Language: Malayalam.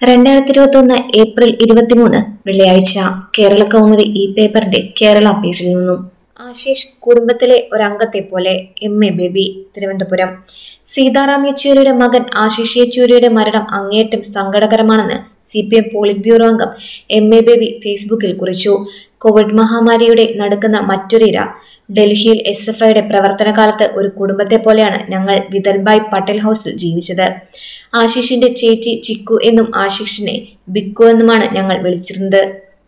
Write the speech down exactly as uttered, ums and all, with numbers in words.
രണ്ടായിരത്തി ഇരുപത്തി ഒന്ന് ഏപ്രിൽ ഇരുപത്തിമൂന്ന് വെള്ളിയാഴ്ച കേരള കൗമുദി ഈ പേപ്പറിന്റെ കേരള പേജിൽ നിന്നും. ആശിഷ് കുടുംബത്തിലെ ഒരംഗത്തെ പോലെ എം എ ബേബി. തിരുവനന്തപുരം. സീതാറാം യെച്ചൂരിയുടെ മകൻ ആശിഷ് യെച്ചൂരിയുടെ മരണം അങ്ങേയറ്റം സങ്കടകരമാണെന്ന് C P M polit bureau അംഗം എം എ ബേബി ഫേസ്ബുക്കിൽ കുറിച്ചു. കോവിഡ് മഹാമാരിയുടെ നടുക്കുന്ന മറ്റൊരിര. ഡൽഹിയിൽ എസ് എഫ് ഐയുടെ പ്രവർത്തന കാലത്ത് ഒരു കുടുംബത്തെ പോലെയാണ് ഞങ്ങൾ വിതൽഭായ് പട്ടേൽ ഹൌസിൽ ജീവിച്ചത്. ആശിഷിന്റെ ചേച്ചി ചിക്കു എന്നും ആശിഷിനെ ബിക്കു എന്നുമാണ് ഞങ്ങൾ വിളിച്ചിരുന്നത്.